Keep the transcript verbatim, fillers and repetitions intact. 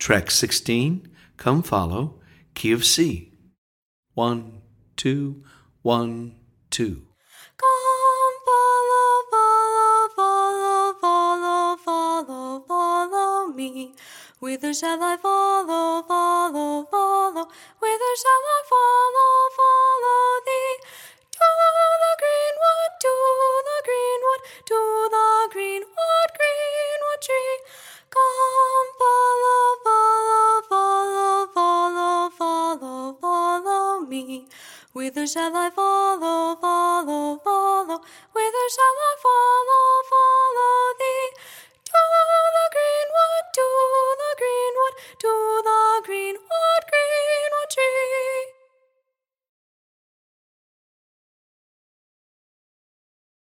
Track sixteen, Come Follow, key of C. One, two, one, two. Come follow, follow, follow, follow, follow, follow me. Whither shall I follow, follow, follow? Whither shall I follow, follow thee? To the greenwood, to the greenwood, to the greenwood, greenwood tree. Come follow, follow, follow, follow, follow, follow me. Whither shall I follow?